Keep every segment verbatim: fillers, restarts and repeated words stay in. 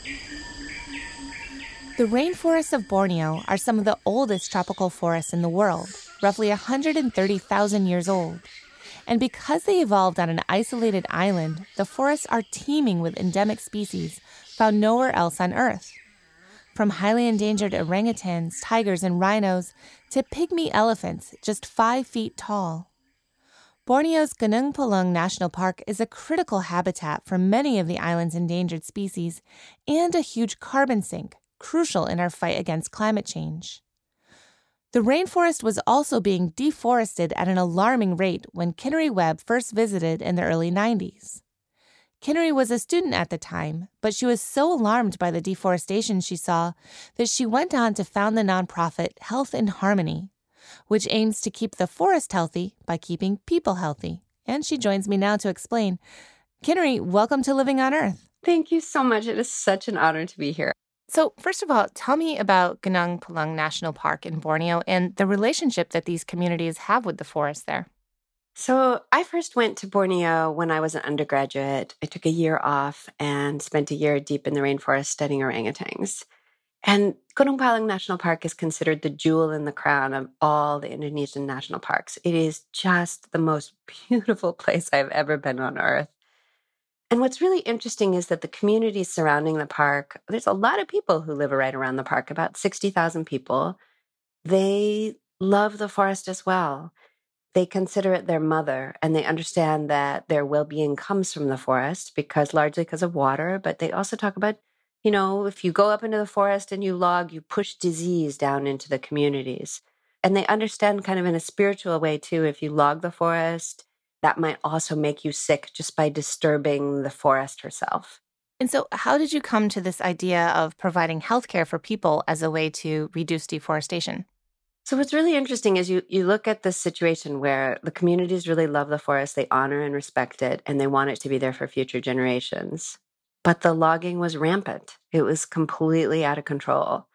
The rainforests of Borneo are some of the oldest tropical forests in the world, roughly one hundred thirty thousand years old. And because they evolved on an isolated island, the forests are teeming with endemic species found nowhere else on Earth. From highly endangered orangutans, tigers, and rhinos to pygmy elephants just five feet tall. Borneo's Gunung Palung National Park is a critical habitat for many of the island's endangered species and a huge carbon sink, crucial in our fight against climate change. The rainforest was also being deforested at an alarming rate when Kinnari Webb first visited in the early nineties. Kinnari was a student at the time, but she was so alarmed by the deforestation she saw that she went on to found the nonprofit Health in Harmony, which aims to keep the forest healthy by keeping people healthy. And she joins me now to explain. Kinnari, welcome to Living on Earth. Thank you so much. It is such an honor to be here. So first of all, tell me about Gunung Palung National Park in Borneo and the relationship that these communities have with the forest there. So I first went to Borneo when I was an undergraduate. I took a year off and spent a year deep in the rainforest studying orangutans. And Gunung Palung National Park is considered the jewel in the crown of all the Indonesian national parks. It is just the most beautiful place I've ever been on Earth. And what's really interesting is that the communities surrounding the park, there's a lot of people who live right around the park, about sixty thousand people. They love the forest as well. They consider it their mother, and they understand that their well-being comes from the forest because largely because of water. But they also talk about, you know, if you go up into the forest and you log, you push disease down into the communities. And they understand kind of in a spiritual way, too, if you log the forest, that might also make you sick just by disturbing the forest herself. And so how did you come to this idea of providing healthcare for people as a way to reduce deforestation? So what's really interesting is you, you look at this situation where the communities really love the forest, they honor and respect it, and they want it to be there for future generations. But the logging was rampant. It was completely out of control.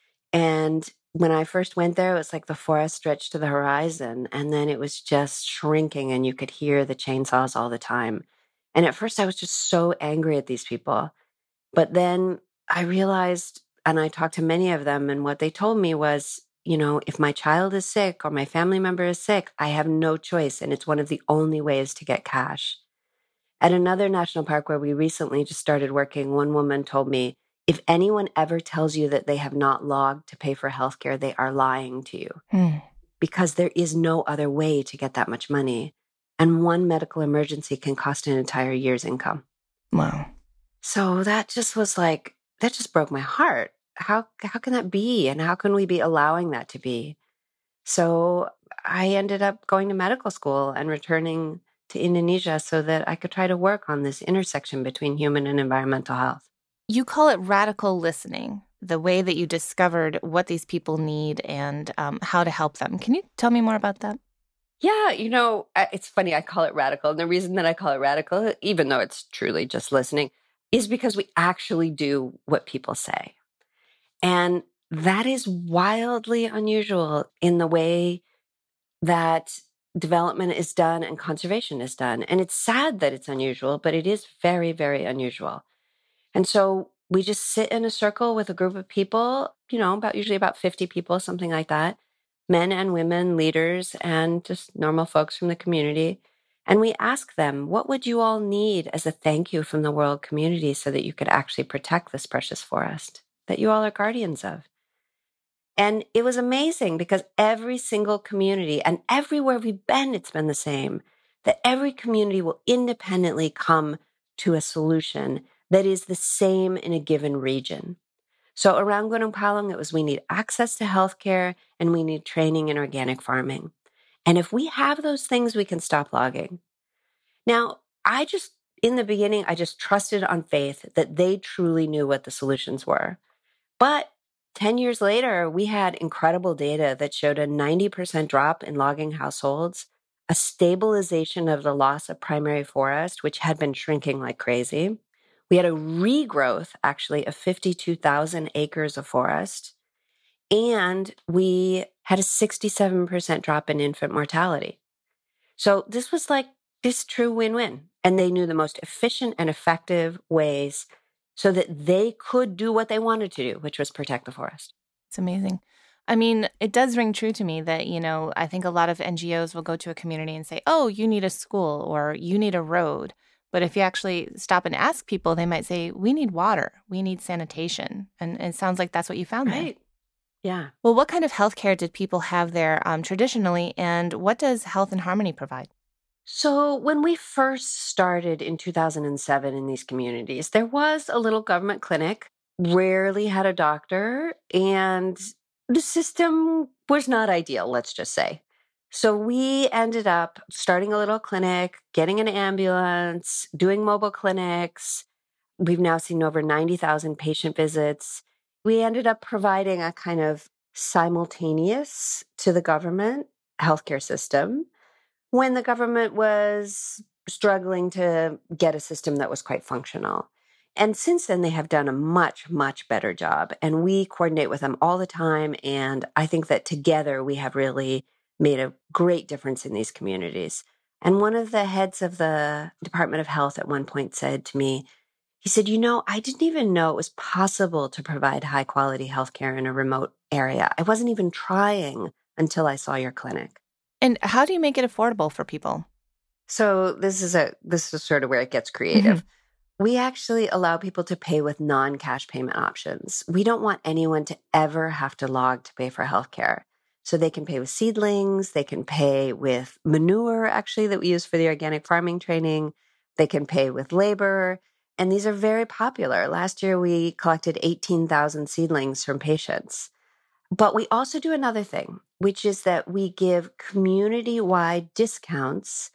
And when I first went there, it was like the forest stretched to the horizon, and then it was just shrinking, and you could hear the chainsaws all the time. And at first, I was just so angry at these people. But then I realized, and I talked to many of them, and what they told me was, you know, if my child is sick or my family member is sick, I have no choice, and it's one of the only ways to get cash. At another national park where we recently just started working, one woman told me, if anyone ever tells you that they have not logged to pay for healthcare, they are lying to you Hmm. because there is no other way to get that much money. And one medical emergency can cost an entire year's income. Wow. So that just was like, that just broke my heart. How, how can that be? And how can we be allowing that to be? So I ended up going to medical school and returning to Indonesia so that I could try to work on this intersection between human and environmental health. You call it radical listening, the way that you discovered what these people need and um, how to help them. Can you tell me more about that? Yeah, you know, it's funny, I call it radical. And the reason that I call it radical, even though it's truly just listening, is because we actually do what people say. And that is wildly unusual in the way that development is done and conservation is done. And it's sad that it's unusual, but it is very, very unusual. And so we just sit in a circle with a group of people, you know, about usually about fifty people, something like that, men and women, leaders, and just normal folks from the community. And we ask them, what would you all need as a thank you from the world community so that you could actually protect this precious forest that you all are guardians of? And it was amazing because every single community and everywhere we've been, it's been the same, that every community will independently come to a solution that is the same in a given region. So around Gunung Palung, it was we need access to healthcare and we need training in organic farming. And if we have those things, we can stop logging. Now, I just, in the beginning, I just trusted on faith that they truly knew what the solutions were. But ten years later, we had incredible data that showed a ninety percent drop in logging households, a stabilization of the loss of primary forest, which had been shrinking like crazy. We had a regrowth, actually, of fifty-two thousand acres of forest. And we had a sixty-seven percent drop in infant mortality. So this was like this true win-win. And they knew the most efficient and effective ways so that they could do what they wanted to do, which was protect the forest. It's amazing. I mean, it does ring true to me that, you know, I think a lot of N G Os will go to a community and say, oh, you need a school or you need a road. But if you actually stop and ask people, they might say, we need water, we need sanitation. And, and it sounds like that's what you found there. Right. Yeah. Well, what kind of healthcare did people have there um, traditionally, and what does Health in Harmony provide? So when we first started in two thousand seven in these communities, there was a little government clinic, rarely had a doctor, and the system was not ideal, let's just say. So we ended up starting a little clinic, getting an ambulance, doing mobile clinics. We've now seen over ninety thousand patient visits. We ended up providing a kind of simultaneous to the government healthcare system when the government was struggling to get a system that was quite functional. And since then, they have done a much, much better job. And we coordinate with them all the time. And I think that together we have really made a great difference in these communities. And one of the heads of the Department of Health at one point said to me, he said, you know, I didn't even know it was possible to provide high quality healthcare in a remote area. I wasn't even trying until I saw your clinic. And how do you make it affordable for people? So this is a this is sort of where it gets creative. Mm-hmm. We actually allow people to pay with non-cash payment options. We don't want anyone to ever have to log to pay for healthcare. So they can pay with seedlings, they can pay with manure, actually, that we use for the organic farming training. They can pay with labor. And these are very popular. Last year, we collected eighteen thousand seedlings from patients. But we also do another thing, which is that we give community-wide discounts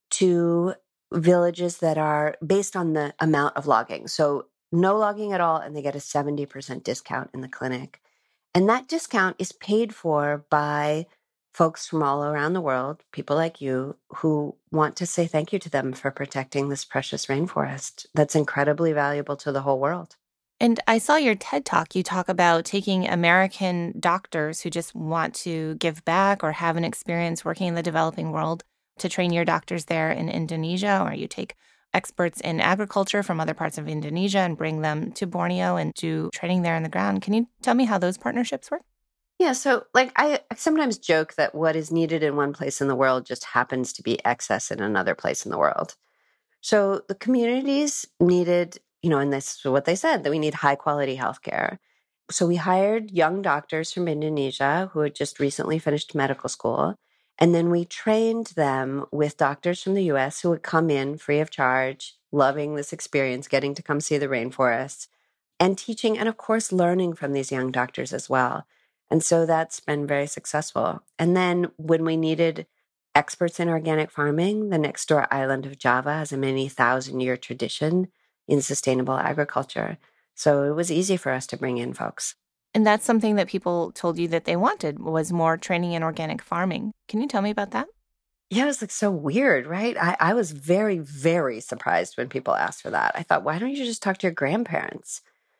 to villages that are based on the amount of logging. So no logging at all, and they get a seventy percent discount in the clinic. And that discount is paid for by folks from all around the world, people like you, who want to say thank you to them for protecting this precious rainforest that's incredibly valuable to the whole world. And I saw your TED Talk. You talk about taking American doctors who just want to give back or have an experience working in the developing world to train your doctors there in Indonesia, or you take experts in agriculture from other parts of Indonesia and bring them to Borneo and do training there on the ground. Can you tell me how those partnerships work? Yeah, so like I, I sometimes joke that what is needed in one place in the world just happens to be excess in another place in the world. So the communities needed, you know, and this is what they said, that we need high quality healthcare. So we hired young doctors from Indonesia who had just recently finished medical school. And then we trained them with doctors from the U S who would come in free of charge, loving this experience, getting to come see the rainforests, and teaching, and of course, learning from these young doctors as well. And so that's been very successful. And then when we needed experts in organic farming, the next door island of Java has a many thousand year tradition in sustainable agriculture. So it was easy for us to bring in folks. And that's something that people told you that they wanted, was more training in organic farming. Can you tell me about that? Yeah, it was like so weird, right? I, I was very, very surprised when people asked for that. I thought, why don't you just talk to your grandparents?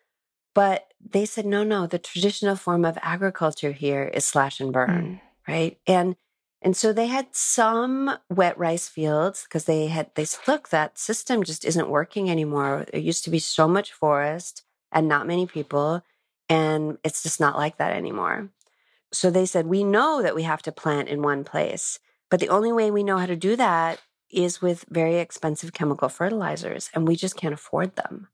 But they said, no, no, the traditional form of agriculture here is slash and burn, mm. right? And and so they had some wet rice fields because they had, they said, look, that system just isn't working anymore. There used to be so much forest and not many people, and it's just not like that anymore. So they said, we know that we have to plant in one place, but the only way we know how to do that is with very expensive chemical fertilizers, and we just can't afford them.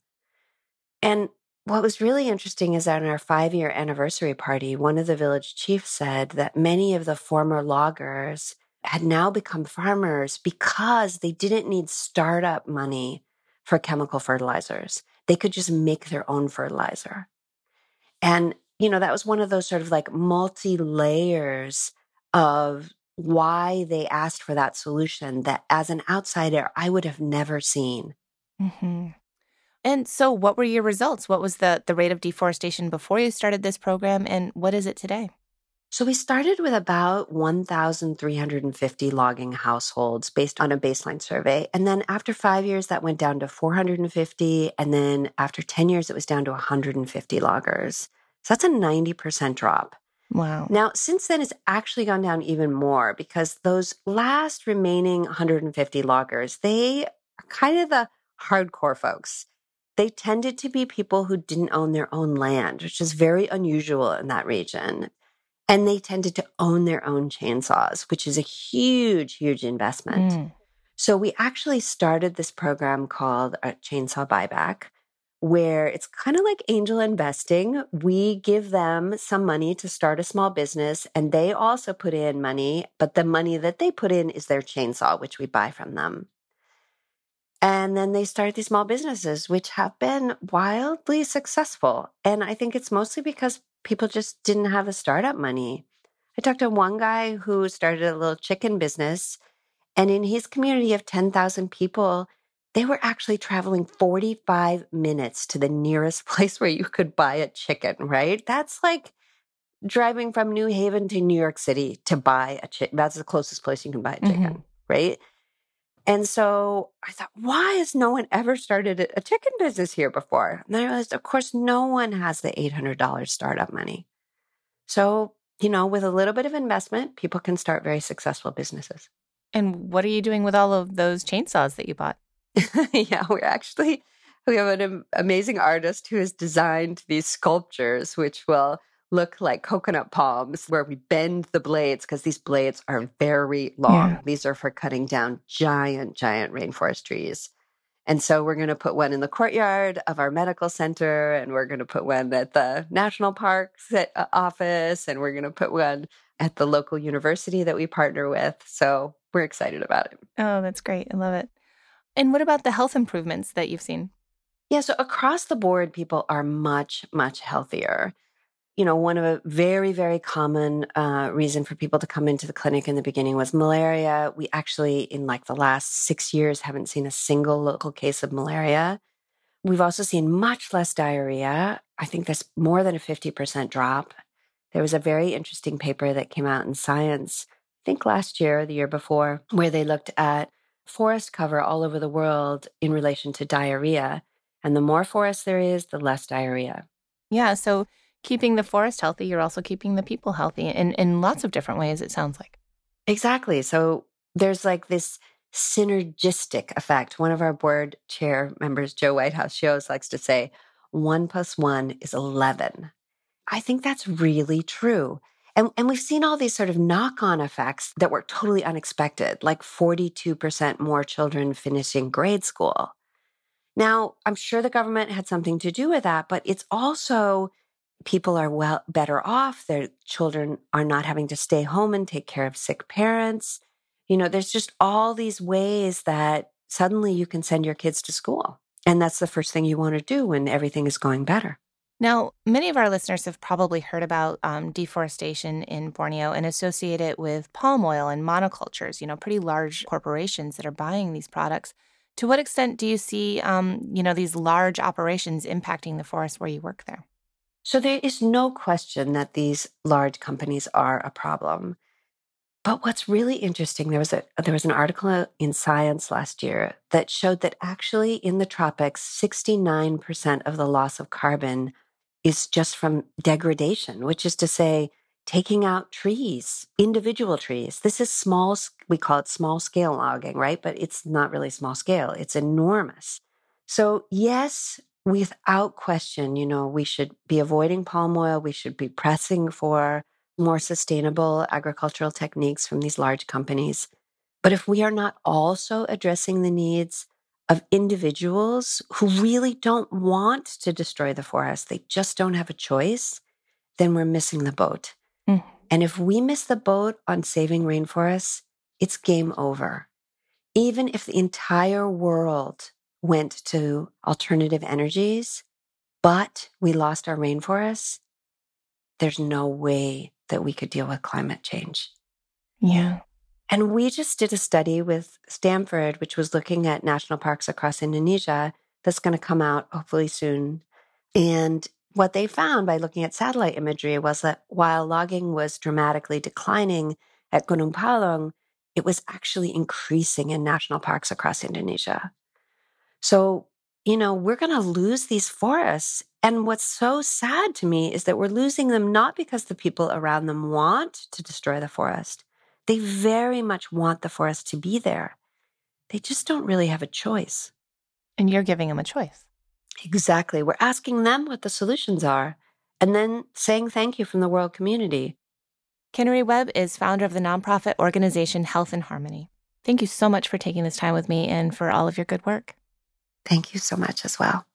And what was really interesting is that in our five-year anniversary party, one of the village chiefs said that many of the former loggers had now become farmers because they didn't need startup money for chemical fertilizers. They could just make their own fertilizer. And, you know, that was one of those sort of like multi-layers of why they asked for that solution that as an outsider, I would have never seen. Mm-hmm. And so what were your results? What was the, the rate of deforestation before you started this program, and what is it today? So we started with about one thousand three hundred fifty logging households based on a baseline survey. And then after five years, that went down to four hundred fifty. And then after ten years, it was down to one hundred fifty loggers. So that's a ninety percent drop. Wow. Now, since then, it's actually gone down even more because those last remaining one hundred fifty loggers, they are kind of the hardcore folks. they tended to be people who didn't own their own land, which is very unusual in that region. And they tended to own their own chainsaws, which is a huge, huge investment. Mm. So we actually started this program called a Chainsaw Buyback, where it's kind of like angel investing. We give them some money to start a small business, and they also put in money, but the money that they put in is their chainsaw, which we buy from them. And then they start these small businesses, which have been wildly successful. And I think it's mostly because people just didn't have the startup money. I talked to one guy who started a little chicken business, and in his community of ten thousand people, they were actually traveling forty-five minutes to the nearest place where you could buy a chicken, right? That's like driving from New Haven to New York City to buy a chicken. That's the closest place you can buy a chicken, Mm-hmm. right? And so I thought, why has no one ever started a chicken business here before? And I realized, of course, no one has the eight hundred dollars startup money. So, you know, with a little bit of investment, people can start very successful businesses. And what are you doing with all of those chainsaws that you bought? Yeah, we're actually, we have an am- amazing artist who has designed these sculptures, which will look like coconut palms, where we bend the blades because these blades are very long. Yeah. These are for cutting down giant, giant rainforest trees. And so we're going to put one in the courtyard of our medical center, and we're going to put one at the national parks uh, office, and we're going to put one at the local university that we partner with. So we're excited about it. Oh, that's great. I love it. And what about the health improvements that you've seen? Yeah, so across the board, people are much, much healthier. You know, one of a very, very common uh, reason for people to come into the clinic in the beginning was malaria. We actually, in like the last six years, haven't seen a single local case of malaria. We've also seen much less diarrhea. I think there's more than a fifty percent drop. There was a very interesting paper that came out in Science, I think last year, or the year before, where they looked at forest cover all over the world in relation to diarrhea. And the more forest there is, the less diarrhea. Yeah, so keeping the forest healthy, you're also keeping the people healthy in, in lots of different ways, it sounds like. Exactly. So there's like this synergistic effect. One of our board chair members, Joe Whitehouse, she always likes to say, one plus one is eleven. I think that's really true. And, and we've seen all these sort of knock-on effects that were totally unexpected, like forty-two percent more children finishing grade school. Now, I'm sure the government had something to do with that, but it's also people are well better off. Their children are not having to stay home and take care of sick parents. You know, there's just all these ways that suddenly you can send your kids to school. And that's the first thing you want to do when everything is going better. Now, many of our listeners have probably heard about um, deforestation in Borneo and associate it with palm oil and monocultures, you know, pretty large corporations that are buying these products. To what extent do you see, um, you know, these large operations impacting the forest where you work there? So there is no question that these large companies are a problem. But what's really interesting, there was a there was an article in Science last year that showed that actually in the tropics, sixty-nine percent of the loss of carbon is just from degradation, which is to say, taking out trees, individual trees. This is small, we call it small scale logging, right? But it's not really small scale, it's enormous. So yes, without question, you know, we should be avoiding palm oil. We should be pressing for more sustainable agricultural techniques from these large companies. But if we are not also addressing the needs of individuals who really don't want to destroy the forest, they just don't have a choice, then we're missing the boat. Mm. And if we miss the boat on saving rainforests, it's game over. Even if the entire world went to alternative energies, but we lost our rainforests, there's no way that we could deal with climate change. Yeah. And we just did a study with Stanford, which was looking at national parks across Indonesia, that's going to come out hopefully soon. And what they found by looking at satellite imagery was that while logging was dramatically declining at Gunung Palung, it was actually increasing in national parks across Indonesia. So, you know, we're going to lose these forests. And what's so sad to me is that we're losing them not because the people around them want to destroy the forest. They very much want the forest to be there. They just don't really have a choice. And you're giving them a choice. Exactly. We're asking them what the solutions are and then saying thank you from the world community. Kinnari Webb is founder of the nonprofit organization Health in Harmony. Thank you so much for taking this time with me and for all of your good work. Thank you so much as well.